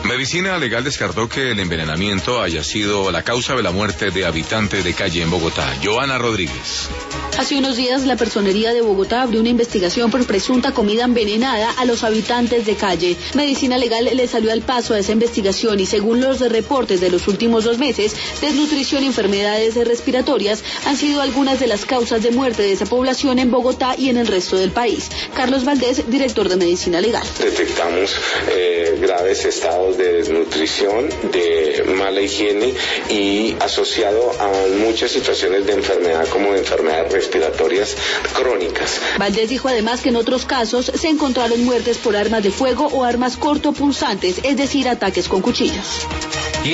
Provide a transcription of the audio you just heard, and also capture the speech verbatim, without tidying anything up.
Medicina Legal descartó que el envenenamiento haya sido la causa de la muerte de habitantes de calle en Bogotá. Joana Rodríguez. Hace unos días la Personería de Bogotá abrió una investigación por presunta comida envenenada a los habitantes de calle. Medicina Legal le salió al paso a esa investigación y según los reportes de los últimos dos meses, desnutrición y enfermedades respiratorias han sido algunas de las causas de muerte de esa población en Bogotá y en el resto del país. Carlos Valdés, director de Medicina Legal. Detectamos eh, graves estados de desnutrición, de mala higiene y asociado a muchas situaciones de enfermedad como de enfermedades respiratorias crónicas. Valdés dijo además que en otros casos se encontraron muertes por armas de fuego o armas cortopunzantes, es decir, ataques con cuchillos.